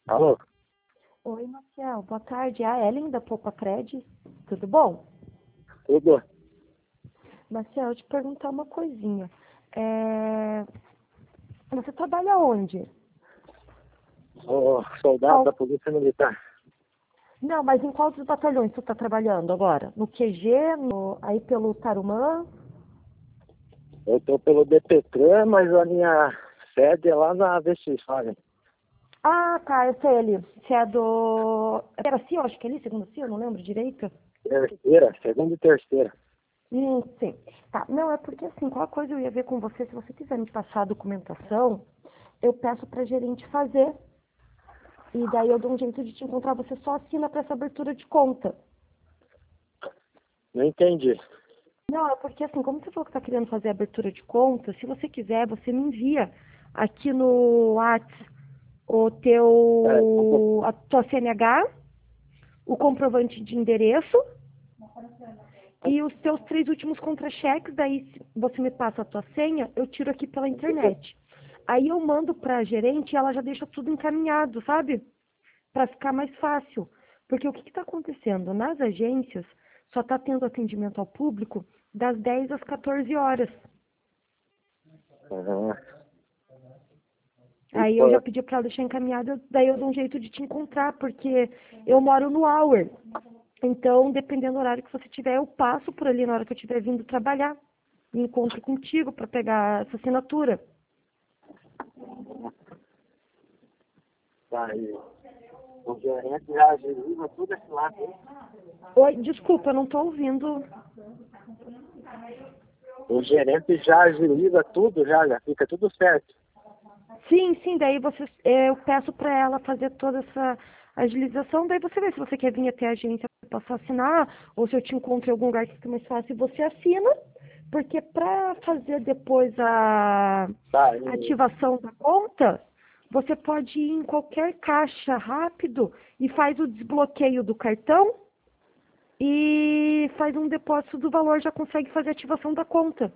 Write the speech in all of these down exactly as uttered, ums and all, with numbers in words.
Alô? Oi, Marcel. Boa tarde. É a Ellen da Poupa Cred. Tudo bom? Tudo? Marcel, eu te perguntar uma coisinha. É... Você trabalha onde? Sou soldado da Qual... Polícia Militar. Não, mas em qual dos batalhões você está trabalhando agora? No Q G? No... Aí pelo Tarumã? Eu tô pelo DPTran, mas a minha sede é lá na V X, sabe? Ah, tá. Eu sei ali. Você é do... Era C I O, acho que é ali, segunda C I O, eu não lembro direito. Terceira, segunda e terceira. Hum, sim. Tá. Não, é porque assim, qual coisa eu ia ver com você, se você quiser me passar a documentação, eu peço pra gerente fazer. E daí eu dou um jeito de te encontrar, você só assina para essa abertura de conta. Não entendi. Não, é porque assim, como você falou que está querendo fazer a abertura de conta, se você quiser, você me envia aqui no WhatsApp o É, como- teu, a tua C N H, o comprovante de endereço e os teus três últimos contra-cheques, daí se você me passa a tua senha, eu tiro aqui pela internet. Aí eu mando para a gerente e ela já deixa tudo encaminhado, sabe? Para ficar mais fácil. Porque o que está acontecendo? Nas agências, só está tendo atendimento ao público das dez às quatorze horas. Aham. E, Aí eu já pô, pedi para ela deixar encaminhada, daí eu dou um jeito de te encontrar, porque eu moro no Hour. Então, dependendo do horário que você tiver, eu passo por ali na hora que eu estiver vindo trabalhar. Me encontro contigo para pegar essa assinatura. tá aí. O gerente já agiliza tudo esse lado aí. Oi, desculpa, eu não estou ouvindo. O gerente já agiliza tudo, já, já fica tudo certo. Sim, sim, daí você, eu peço para ela fazer toda essa agilização, daí você vê se você quer vir até a agência para posso assinar, ou se eu te encontro em algum lugar que fica mais fácil, você assina, porque para fazer depois a Tá, e, ativação da conta, você pode ir em qualquer caixa rápido e faz o desbloqueio do cartão e faz um depósito do valor, já consegue fazer a ativação da conta.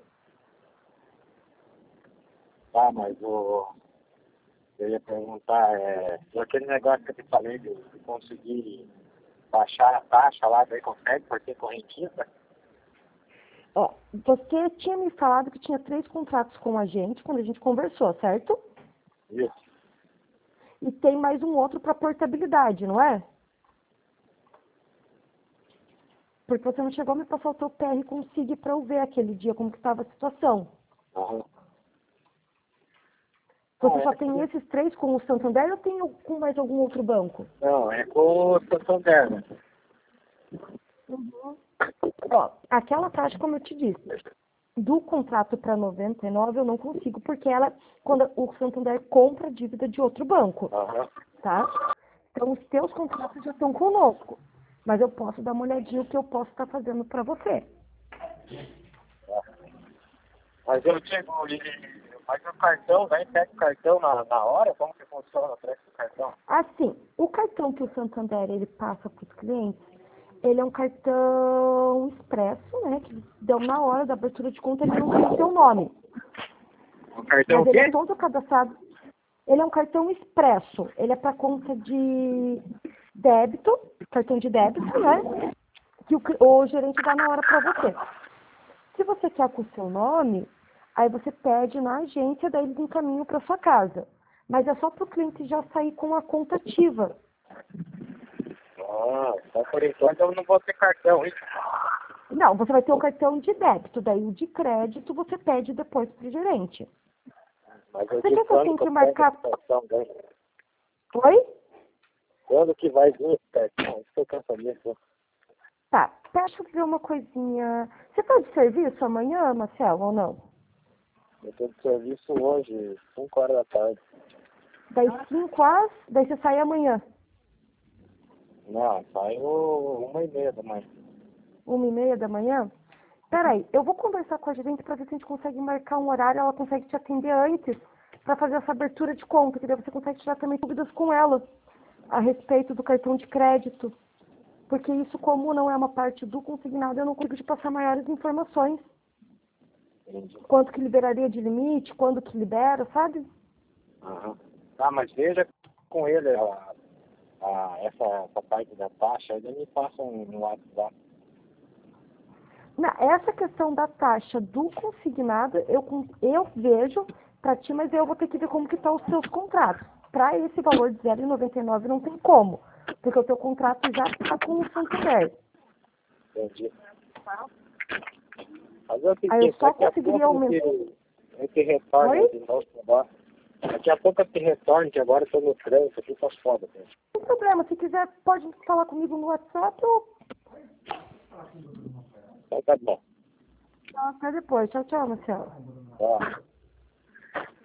tá, mas o, eu ia perguntar, é, aquele negócio que eu te falei de, de conseguir baixar a taxa lá, daí consegue por ter correntista? Ó, você tinha me falado que tinha três contratos com a gente quando a gente conversou, certo? Isso. E tem mais um outro para portabilidade, não é? Porque você não chegou a me passar o teu P R com o S I G para eu ver aquele dia como que estava a situação. Aham. Ah, Você só é, tem esses três com o Santander ou tem com mais algum outro banco? não, é com o Santander, né? Ó, aquela taxa, como eu te disse, do contrato para noventa e nove eu não consigo, porque ela, quando o Santander compra a dívida de outro banco, Aham. tá? Então, os teus contratos já estão conosco. Mas eu posso dar uma olhadinha o que eu posso estar fazendo para você. Mas eu digo, ele faz o cartão, daí pega o cartão na, na hora, como que funciona o preço do cartão? Assim, o cartão que o Santander ele passa para os clientes, ele é um cartão expresso, né? Que deu na hora da abertura de conta, ele não tem o seu nome. O cartão Mas o ele é quê? todo cadastrado. Ele é um cartão expresso. Ele é para conta de débito, cartão de débito, né? Que o, cli- o gerente dá na hora para você. Se você quer com o seu nome, aí você pede na agência, daí eles encaminham para sua casa. Mas é só para o cliente já sair com a conta ativa. Ah, então por enquanto eu não vou ter cartão, hein? Não, você vai ter o cartão de débito, daí o de crédito você pede depois para o gerente. Mas eu Você digo quer que eu quando que eu tente pego marcar... esse cartão, né? Oi? Quando que vai vir esse cartão? Isso que eu quero saber, pô. Tá, deixa eu ver uma coisinha. Você tá de serviço amanhã, Marcelo, ou não? Eu tô de serviço hoje, cinco horas da tarde. Das cinco às... Daí você sai amanhã, Não, saiu uma e meia da manhã. uma e meia da manhã? Peraí, eu vou conversar com a gerente para ver se a gente consegue marcar um horário, ela consegue te atender antes para fazer essa abertura de conta, que daí você consegue tirar também dúvidas com ela a respeito do cartão de crédito. Porque isso, como não é uma parte do consignado, eu não consigo te passar maiores informações. Entendi. Quanto que liberaria de limite, quando que libera, sabe? Aham. Tá, mas veja com ele, ó. a, essa, essa parte da taxa, ainda me passa no WhatsApp. Na, essa questão da taxa do consignado, eu, con- eu vejo para ti, mas eu vou ter que ver como que estão os seus contratos. Para esse valor de zero vírgula noventa e nove não tem como, porque o teu contrato já está com o Santander. Entendi. Mas eu Aí eu fiquei, só daqui a conseguiria pouco aumentar. eu, eu te retorno Oi? de novo agora. Daqui a pouco eu te retorno, que agora eu tô no trânsito aqui, tá foda, cara. Não tem problema, se quiser pode falar comigo no WhatsApp ou Então tá bom. até depois. Tchau, tchau, Marcelo. Ó.